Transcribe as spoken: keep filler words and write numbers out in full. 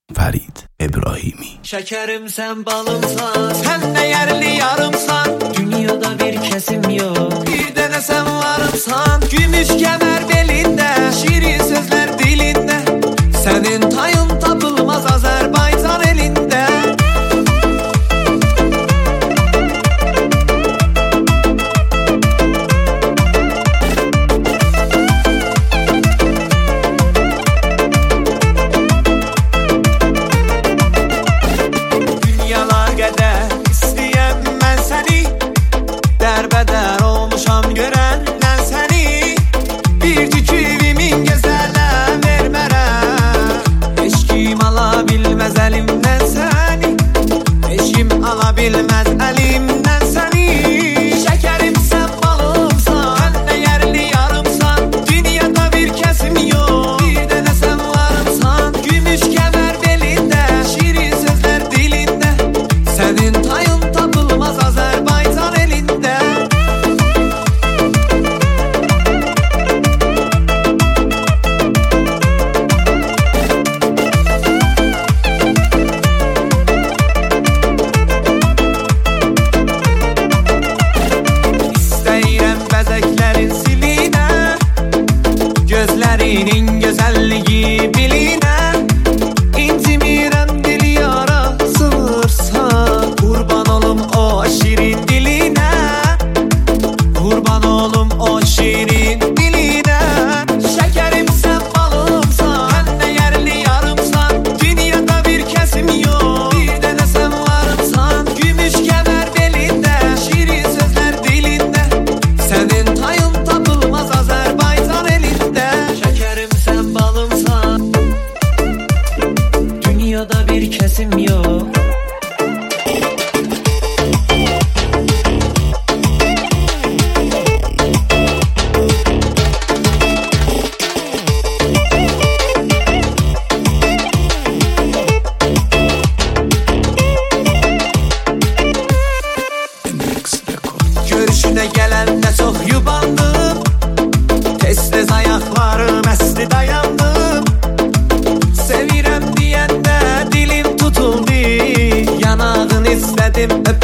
Farid İbrahimi. Şekerim sen balımsan, sen de yerli yarımsan, dünyada bir kesim yok, bir dene sen varımsan. Gümüş kemer belinde, şirin sözler dilinde, senin tayın tapılmaz Azerbaycan elinde. Derbeder olmuşam görenden seni, bir tüküvimin gözələ vermərəm. Heç kim ala bilməz əlimdən səni, heç kim ala bilməz əlimdən səni. Şekerim sen balımsan, sen de yerli yarımsan, dünyada bir kesim yok, bir dene sen varımsan. Gümüş kemer belinde, şirin sözler dilinde, senin tayın tapılmaz Azerbaycan elinde. Gözlerinin güzelliği biline, İncimirem dili yara sığırsa, kurban olum o şirin diline, kurban olum o şirin diline. Şekerim sen balımsan, sen de yerli yarımsan, dünyada bir kesim yok, bir dene sen varımsan. Gümüş kemer belinde, şirin sözler dilinde, senin tayın tapılmaz Azerbaycan elinde. Şekerim sen balımsan, dünyada bir kesim yok. Görüşüne gelende çok yubandım, tez tez ayaklarım esli dayandım. Sevirem diyende dilim tutuldu, yanağını istedim öp